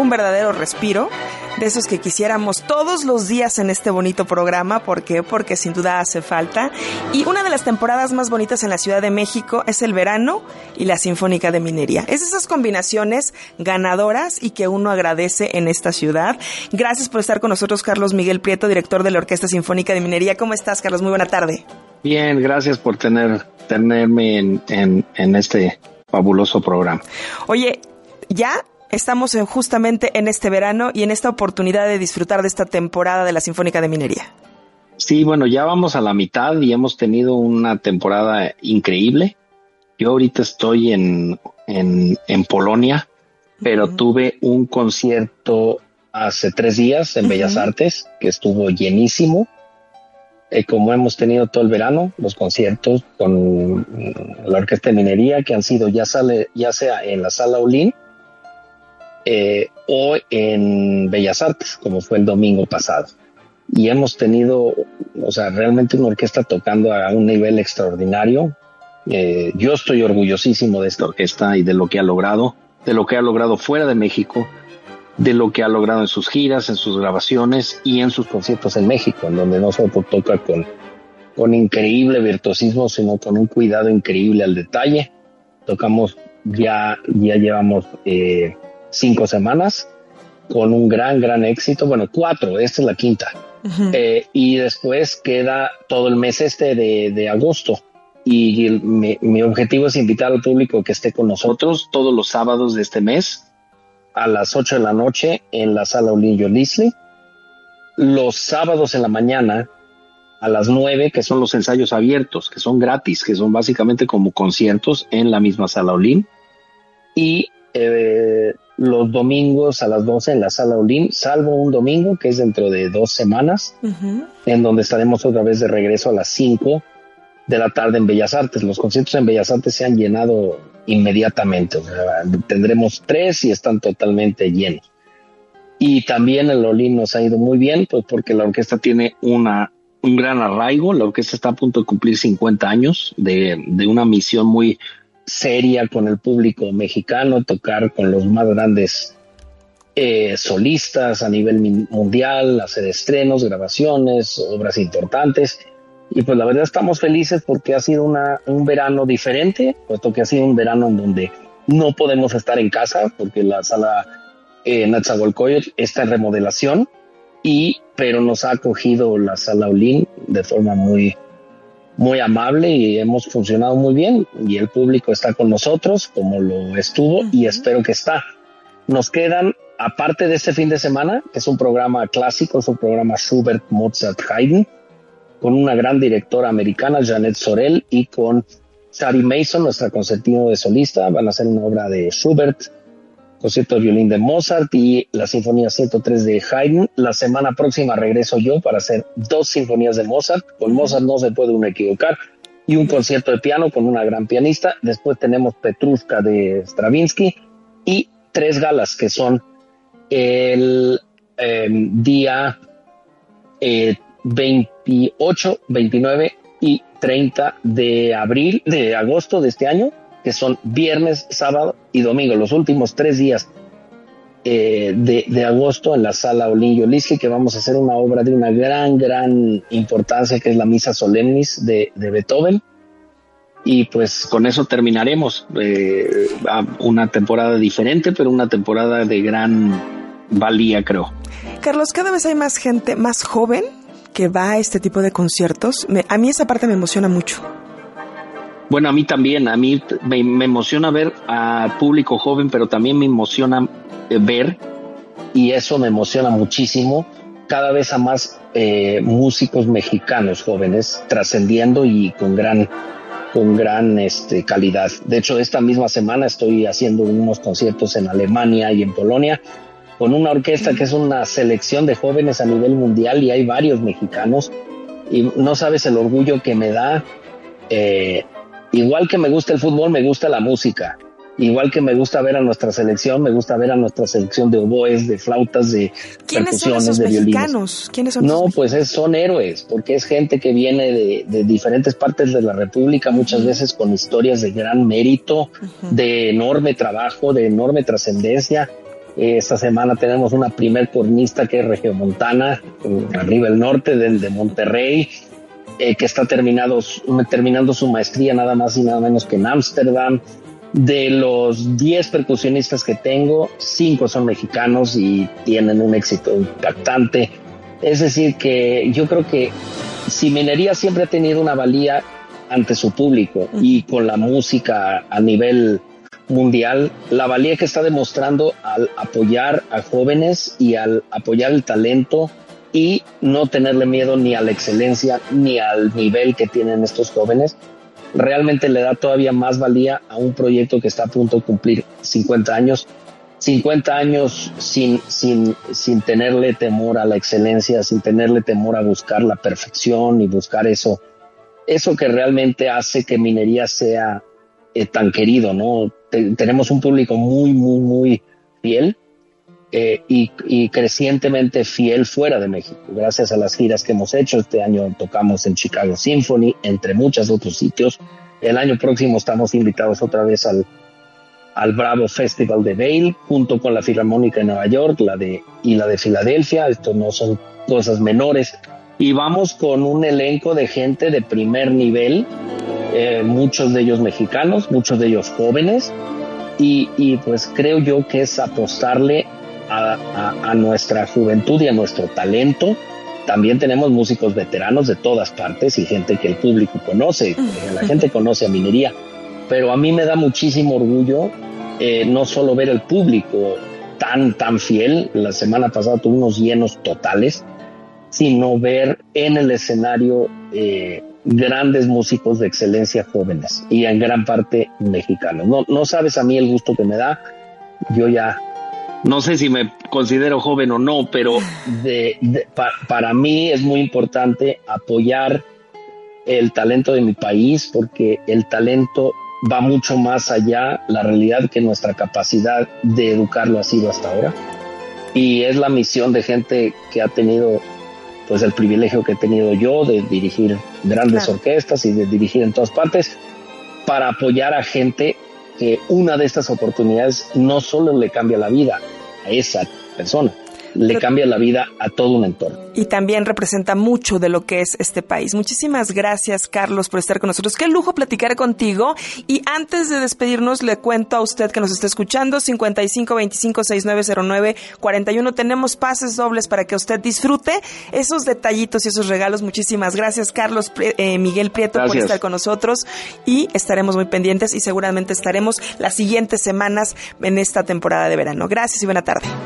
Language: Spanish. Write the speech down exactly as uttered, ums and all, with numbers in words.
un verdadero respiro, de esos que quisiéramos todos los días en este bonito programa. ¿Por qué? Porque sin duda hace falta. Y una de las temporadas más bonitas en la Ciudad de México es el verano y la Sinfónica de Minería. Es esas combinaciones ganadoras y que uno agradece en esta ciudad. Gracias por estar con nosotros, Carlos Miguel Prieto, director de la Orquesta Sinfónica de Minería. ¿Cómo estás, Carlos? Muy buena tarde. Bien, gracias por tener, tenerme en, en, en este fabuloso programa. Oye, ya estamos en, justamente en este verano y en esta oportunidad de disfrutar de esta temporada de la Sinfónica de Minería. Sí, bueno, ya vamos a la mitad y hemos tenido una temporada increíble. Yo ahorita estoy en, en, en Polonia, pero uh-huh. tuve un concierto hace tres días en uh-huh. Bellas Artes que estuvo llenísimo. Eh, como hemos tenido todo el verano, los conciertos con la Orquesta de Minería que han sido ya, sale, ya sea en la Sala Olin eh, o en Bellas Artes, como fue el domingo pasado. Y hemos tenido, o sea, realmente una orquesta tocando a un nivel extraordinario. Eh, yo estoy orgullosísimo de esta orquesta y de lo que ha logrado, de lo que ha logrado fuera de México, de lo que ha logrado en sus giras, en sus grabaciones y en sus conciertos en México, en donde no solo toca con, con increíble virtuosismo, sino con un cuidado increíble al detalle. Tocamos, ya, ya llevamos eh, cinco semanas con un gran, gran éxito. Bueno, cuatro, esta es la quinta. Uh-huh. Eh, y después queda todo el mes este de, de agosto. Y el, mi, mi objetivo es invitar al público que esté con nosotros todos los sábados de este mes a las ocho de la noche en la Sala Olin Yolisli, los sábados en la mañana a las nueve, que son los ensayos abiertos, que son gratis, que son básicamente como conciertos en la misma Sala Olin, y eh, los domingos a las doce en la Sala Olin, salvo un domingo que es dentro de dos semanas, uh-huh. en donde estaremos otra vez de regreso a las cinco de la tarde en Bellas Artes. Los conciertos en Bellas Artes se han llenado inmediatamente, o sea, tendremos tres y están totalmente llenos. Y también el Olin nos ha ido muy bien, pues porque la orquesta tiene una un gran arraigo. La orquesta está a punto de cumplir cincuenta años de, de una misión muy seria con el público mexicano, tocar con los más grandes eh, solistas a nivel mundial, hacer estrenos, grabaciones, obras importantes. Y pues la verdad estamos felices porque ha sido una, un verano diferente, puesto que ha sido un verano en donde no podemos estar en casa porque la sala eh, Nezahualcóyotl está en remodelación, y, pero nos ha acogido la Sala Olin de forma muy, muy amable y hemos funcionado muy bien y el público está con nosotros como lo estuvo uh-huh. y espero que está. Nos quedan, aparte de este fin de semana, que es un programa clásico, es un programa Schubert, Mozart, Haydn, con una gran directora americana, Jeanette Sorel, y con Shari Mason, nuestra concertino de solista. Van a hacer una obra de Schubert, concierto de violín de Mozart y la Sinfonía ciento tres de Haydn. La semana próxima regreso yo para hacer dos sinfonías de Mozart. Con Mozart no se puede uno equivocar. Y un concierto de piano con una gran pianista. Después tenemos Petrushka de Stravinsky y tres galas que son el eh, día eh, veintiocho, veintinueve y treinta de abril, de agosto de este año, que son viernes, sábado y domingo, los últimos tres días eh, de, de agosto en la Sala Olin Yolisli, que vamos a hacer una obra de una gran, gran importancia, que es la Misa Solemnis de, de Beethoven. Y pues con eso terminaremos eh, una temporada diferente, pero una temporada de gran valía, creo. Carlos, cada vez hay más gente más joven que va a este tipo de conciertos. Me, a mí esa parte me emociona mucho. Bueno, a mí también, a mí me, me emociona ver al público joven, pero también me emociona ver, y eso me emociona muchísimo, cada vez a más eh, músicos mexicanos jóvenes trascendiendo y con gran, con gran este, calidad. De hecho, esta misma semana estoy haciendo unos conciertos en Alemania y en Polonia, con una orquesta que es una selección de jóvenes a nivel mundial, y hay varios mexicanos, y no sabes el orgullo que me da. Eh, igual que me gusta el fútbol, me gusta la música. Igual que me gusta ver a nuestra selección, me gusta ver a nuestra selección de oboes, de flautas, de percusiones, de violines. Mexicanos? ¿Quiénes son? No, pues es, son héroes, porque es gente que viene de, de diferentes partes de la República, muchas uh-huh. veces con historias de gran mérito, uh-huh. de enorme trabajo, de enorme trascendencia. Eh, esta semana tenemos una primer cornista que es regiomontana, arriba el norte de, de Monterrey, eh, que está terminado, terminando su maestría nada más y nada menos que en Ámsterdam. De los diez percusionistas que tengo, cinco son mexicanos y tienen un éxito impactante. Es decir, que yo creo que si Minería siempre ha tenido una valía ante su público y con la música a nivel mundial, la valía que está demostrando al apoyar a jóvenes y al apoyar el talento y no tenerle miedo ni a la excelencia ni al nivel que tienen estos jóvenes, realmente le da todavía más valía a un proyecto que está a punto de cumplir cincuenta años, cincuenta años sin, sin, sin tenerle temor a la excelencia, sin tenerle temor a buscar la perfección y buscar eso, eso que realmente hace que Minería sea eh, tan querido, ¿no? Te, tenemos un público muy, muy, muy fiel eh, y, y crecientemente fiel fuera de México, gracias a las giras que hemos hecho. Este año tocamos en Chicago Symphony, entre muchos otros sitios. El año próximo estamos invitados otra vez al, al Bravo Festival de Vail, junto con la Filarmónica de Nueva York la de, y la de Filadelfia. Esto no son cosas menores. Y vamos con un elenco de gente de primer nivel, eh, muchos de ellos mexicanos, muchos de ellos jóvenes. Y, y pues creo yo que es apostarle a, a, a nuestra juventud y a nuestro talento. También tenemos músicos veteranos de todas partes y gente que el público conoce, que la gente conoce a Minería. Pero a mí me da muchísimo orgullo eh, no solo ver el público tan, tan fiel, la semana pasada tuve unos llenos totales, sino ver en el escenario eh, grandes músicos de excelencia jóvenes y en gran parte mexicanos. No, no sabes a mí el gusto que me da. Yo ya no sé si me considero joven o no, pero de, de, pa, para mí es muy importante apoyar el talento de mi país, porque el talento va mucho más allá, la realidad, que nuestra capacidad de educarlo ha sido hasta ahora. Y es la misión de gente que ha tenido pues el privilegio que he tenido yo de dirigir grandes claro. orquestas y de dirigir en todas partes, para apoyar a gente que una de estas oportunidades no solo le cambia la vida a esa persona, le Pero, cambia la vida a todo un entorno. Y también representa mucho de lo que es este país. Muchísimas gracias, Carlos, por estar con nosotros. Qué lujo platicar contigo. Y antes de despedirnos, le cuento a usted que nos está escuchando, cincuenta y cinco veinticinco sesenta y nueve cero nueve cuarenta y uno. Tenemos pases dobles para que usted disfrute esos detallitos y esos regalos. Muchísimas gracias, Carlos eh, Miguel Prieto, gracias. por estar con nosotros. Y estaremos muy pendientes y seguramente estaremos las siguientes semanas en esta temporada de verano. Gracias y buena tarde.